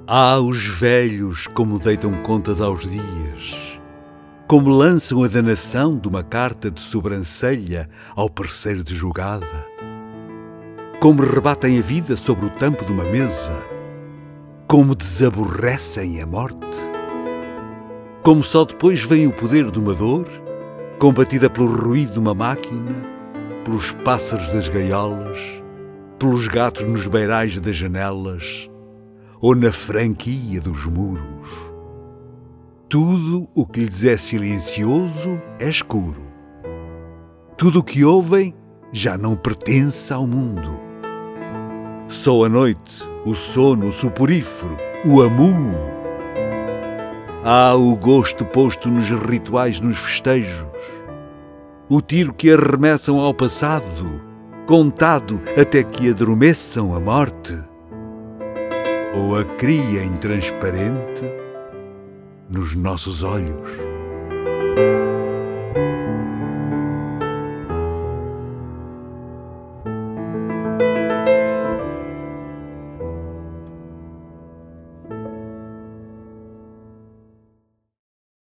Ah, os velhos como deitam contas aos dias, como lançam a danação de uma carta de sobrancelha ao parceiro de jogada, como rebatem a vida sobre o tampo de uma mesa, como desaborrecem a morte, como só depois vem o poder de uma dor, combatida pelo ruído de uma máquina, pelos pássaros das gaiolas, pelos gatos nos beirais das janelas, ou na franquia dos muros. Tudo o que lhes é silencioso é escuro. Tudo o que ouvem já não pertence ao mundo. Só a noite, o sono, o soporífero, o amu. Há o gosto posto nos rituais, nos festejos. O tiro que arremessam ao passado, contado até que adormeçam a morte. Ou a cria intransparente nos nossos olhos.